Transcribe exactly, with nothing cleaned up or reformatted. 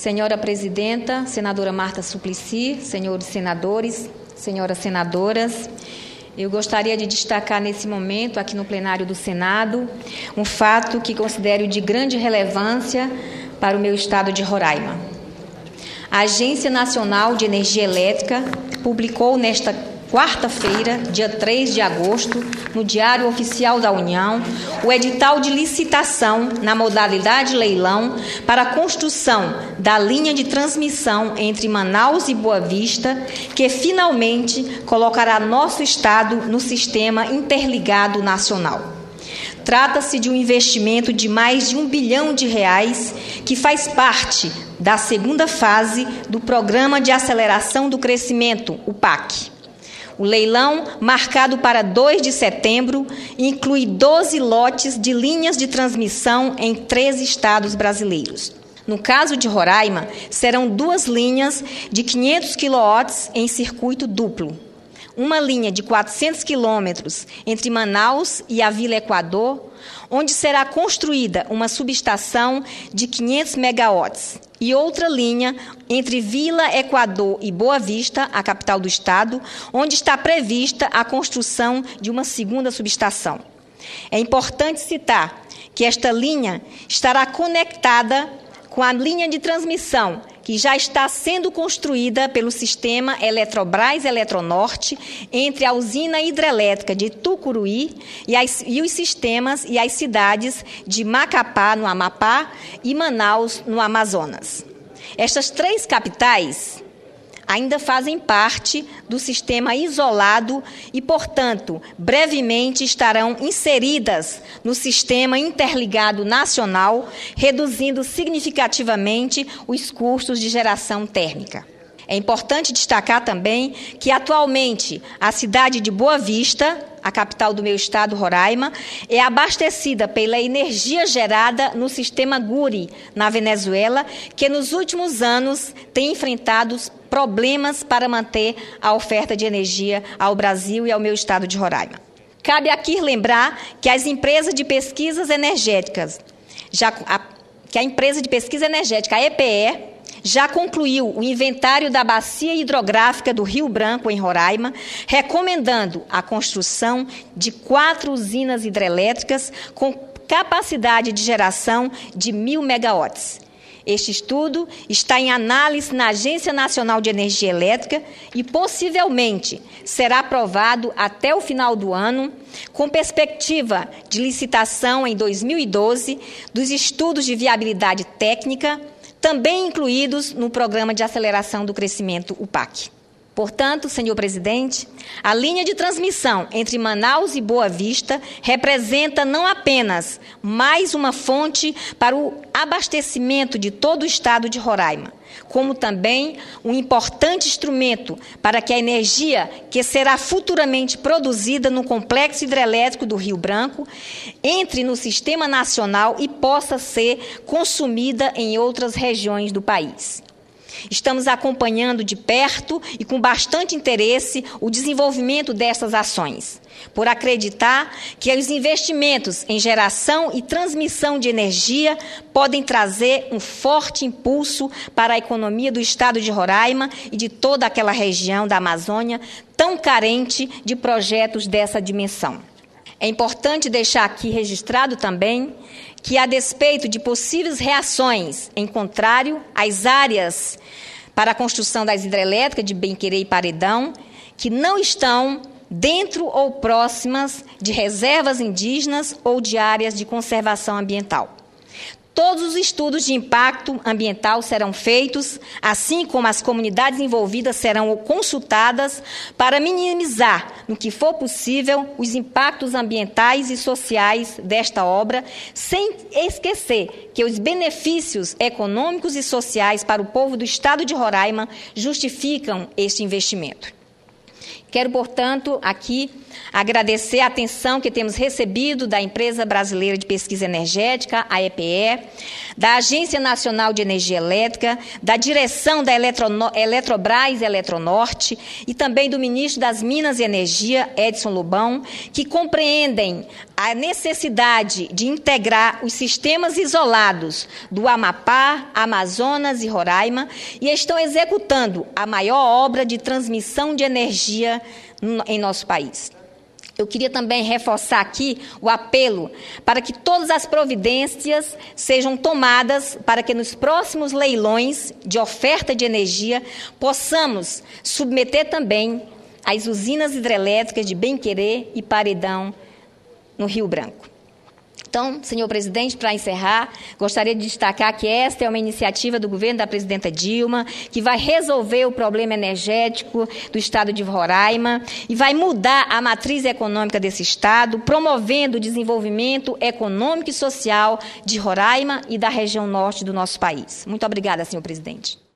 Senhora Presidenta, Senadora Marta Suplicy, senhores senadores, senhoras senadoras, eu gostaria de destacar nesse momento, aqui no plenário do Senado, um fato que considero de grande relevância para o meu estado de Roraima. A Agência Nacional de Energia Elétrica publicou nesta quarta-feira, dia três de agosto, no Diário Oficial da União, o edital de licitação na modalidade leilão para a construção da linha de transmissão entre Manaus e Boa Vista, que finalmente colocará nosso estado no sistema interligado nacional. Trata-se de um investimento de mais de um bilhão de reais que faz parte da segunda fase do Programa de Aceleração do Crescimento, o P A C. O leilão, marcado para dois de setembro, inclui doze lotes de linhas de transmissão em três estados brasileiros. No caso de Roraima, serão duas linhas de quinhentos quilowatts em circuito duplo. Uma linha de quatrocentos quilômetros entre Manaus e a Vila Equador, onde será construída uma subestação de quinhentos megawatts, e outra linha entre Vila Equador e Boa Vista, a capital do estado, onde está prevista a construção de uma segunda subestação. É importante citar que esta linha estará conectada com a linha de transmissão que já está sendo construída pelo sistema Eletrobras Eletronorte entre a usina hidrelétrica de Tucuruí e, as, e os sistemas e as cidades de Macapá, no Amapá, e Manaus, no Amazonas. Estas três capitais ainda fazem parte do sistema isolado e, portanto, brevemente estarão inseridas no sistema interligado nacional, reduzindo significativamente os custos de geração térmica. É importante destacar também que, atualmente, a cidade de Boa Vista, a capital do meu estado, Roraima, é abastecida pela energia gerada no sistema Guri, na Venezuela, que nos últimos anos tem enfrentado problemas para manter a oferta de energia ao Brasil e ao meu estado de Roraima. Cabe aqui lembrar que as empresas de pesquisas energéticas, já, a, que a empresa de pesquisa energética, a E P E, já concluiu o inventário da bacia hidrográfica do Rio Branco, em Roraima, recomendando a construção de quatro usinas hidrelétricas com capacidade de geração de mil megawatts. Este estudo está em análise na Agência Nacional de Energia Elétrica e possivelmente será aprovado até o final do ano, com perspectiva de licitação em dois mil e doze dos estudos de viabilidade técnica, também incluídos no Programa de Aceleração do Crescimento, o P A C. Portanto, senhor presidente, a linha de transmissão entre Manaus e Boa Vista representa não apenas mais uma fonte para o abastecimento de todo o estado de Roraima, como também um importante instrumento para que a energia que será futuramente produzida no complexo hidrelétrico do Rio Branco entre no sistema nacional e possa ser consumida em outras regiões do país. Estamos acompanhando de perto e com bastante interesse o desenvolvimento dessas ações, por acreditar que os investimentos em geração e transmissão de energia podem trazer um forte impulso para a economia do estado de Roraima e de toda aquela região da Amazônia tão carente de projetos dessa dimensão. É importante deixar aqui registrado também que, a despeito de possíveis reações em contrário às áreas para a construção das hidrelétricas de Bem-Querer e Paredão, que não estão dentro ou próximas de reservas indígenas ou de áreas de conservação ambiental. Todos os estudos de impacto ambiental serão feitos, assim como as comunidades envolvidas serão consultadas para minimizar, no que for possível, os impactos ambientais e sociais desta obra, sem esquecer que os benefícios econômicos e sociais para o povo do estado de Roraima justificam este investimento. Quero, portanto, aqui agradecer a atenção que temos recebido da Empresa Brasileira de Pesquisa Energética, a E P E, da Agência Nacional de Energia Elétrica, da direção da Eletrono- Eletrobras e Eletronorte e também do ministro das Minas e Energia, Edson Lobão, que compreendem a necessidade de integrar os sistemas isolados do Amapá, Amazonas e Roraima e estão executando a maior obra de transmissão de energia em nosso país. Eu queria também reforçar aqui o apelo para que todas as providências sejam tomadas para que nos próximos leilões de oferta de energia possamos submeter também as usinas hidrelétricas de Bem-Querer e Paredão no Rio Branco. Então, senhor presidente, para encerrar, gostaria de destacar que esta é uma iniciativa do governo da presidenta Dilma, que vai resolver o problema energético do estado de Roraima e vai mudar a matriz econômica desse estado, promovendo o desenvolvimento econômico e social de Roraima e da região norte do nosso país. Muito obrigada, senhor presidente.